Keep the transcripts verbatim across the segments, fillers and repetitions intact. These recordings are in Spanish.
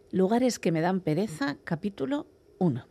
Lugares que me dan pereza, capítulo uno.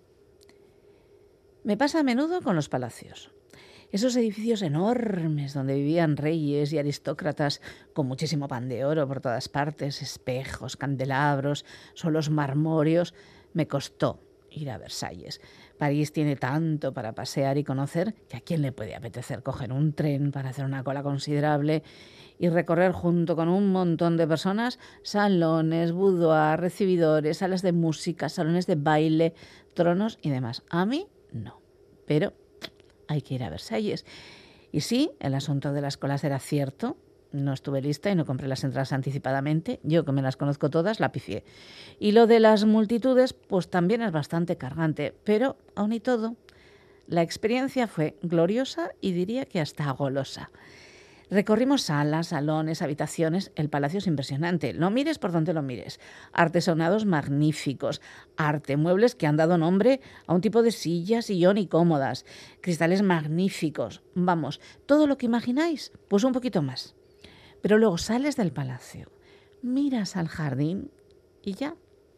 Me pasa a menudo con los palacios. Esos edificios enormes donde vivían reyes y aristócratas con muchísimo pan de oro por todas partes, espejos, candelabros, suelos marmóreos. Me costó ir a Versalles. París tiene tanto para pasear y conocer que a quién le puede apetecer coger un tren para hacer una cola considerable y recorrer junto con un montón de personas salones, boudoir, recibidores, salas de música, salones de baile, tronos y demás. A mí no, pero hay que ir a Versalles. Y sí, el asunto de las colas era cierto. No estuve lista y no compré las entradas anticipadamente. Yo, que me las conozco todas, la pifié. Y lo de las multitudes, pues también es bastante cargante. Pero, aun y todo, la experiencia fue gloriosa y diría que hasta golosa. Recorrimos salas, salones, habitaciones. El palacio es impresionante. Lo mires por donde lo mires. Artesonados magníficos. Arte, muebles que han dado nombre a un tipo de silla, sillón y cómodas. Cristales magníficos. Vamos, todo lo que imagináis, pues un poquito más. Pero luego sales del palacio, miras al jardín y ya.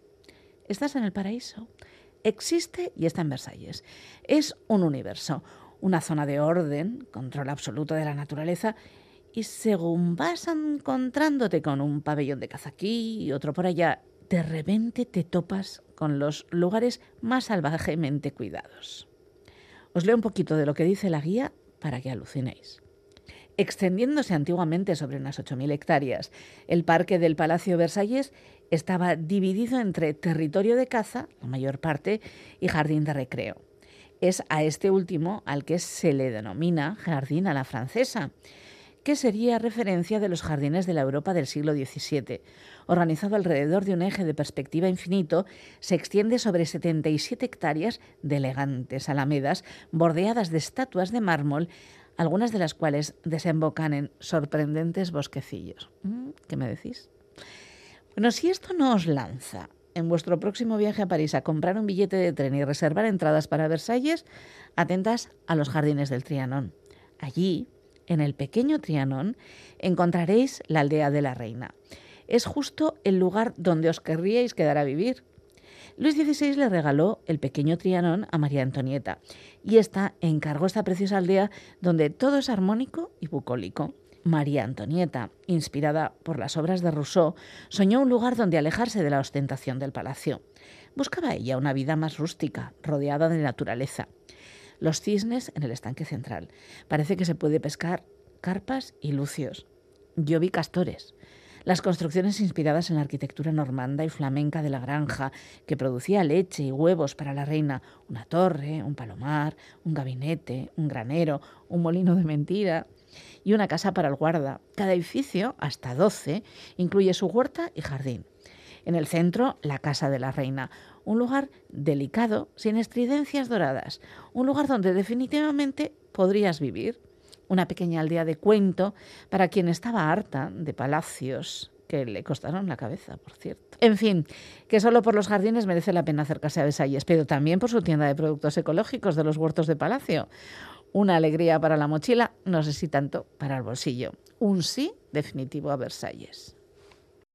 Estás en el paraíso. Existe y está en Versalles. Es un universo, una zona de orden, control absoluto de la naturaleza. Y según vas encontrándote con un pabellón de caza aquí y otro por allá, de repente te topas con los lugares más salvajemente cuidados. Os leo un poquito de lo que dice la guía para que alucinéis. Extendiéndose antiguamente sobre unas ocho mil hectáreas, el parque del Palacio Versalles estaba dividido entre territorio de caza, la mayor parte, y jardín de recreo. Es a este último al que se le denomina jardín a la francesa, que sería referencia de los jardines de la Europa del siglo diecisiete. Organizado alrededor de un eje de perspectiva infinito, se extiende sobre setenta y siete hectáreas de elegantes alamedas bordeadas de estatuas de mármol, algunas de las cuales desembocan en sorprendentes bosquecillos. ¿Qué me decís? Bueno, si esto no os lanza en vuestro próximo viaje a París a comprar un billete de tren y reservar entradas para Versalles, atentas a los jardines del Trianon. Allí, en el pequeño Trianon, encontraréis la aldea de la reina. Es justo el lugar donde os querríais quedar a vivir. Luis dieciséis le regaló el pequeño Trianon a María Antonieta y ésta encargó esta preciosa aldea donde todo es armónico y bucólico. María Antonieta, inspirada por las obras de Rousseau, soñó un lugar donde alejarse de la ostentación del palacio. Buscaba ella una vida más rústica, rodeada de naturaleza. Los cisnes en el estanque central. Parece que se puede pescar carpas y lucios. Yo vi castores. Las construcciones inspiradas en la arquitectura normanda y flamenca de la granja, que producía leche y huevos para la reina, una torre, un palomar, un gabinete, un granero, un molino de mentira y una casa para el guarda. Cada edificio, hasta doce, incluye su huerta y jardín. En el centro, la casa de la reina, un lugar delicado, sin estridencias doradas, un lugar donde definitivamente podrías vivir. Una pequeña aldea de cuento para quien estaba harta de palacios que le costaron la cabeza, por cierto. En fin, que solo por los jardines merece la pena acercarse a Versalles, pero también por su tienda de productos ecológicos de los huertos de palacio. Una alegría para la mochila, no sé si tanto para el bolsillo. Un sí definitivo a Versalles.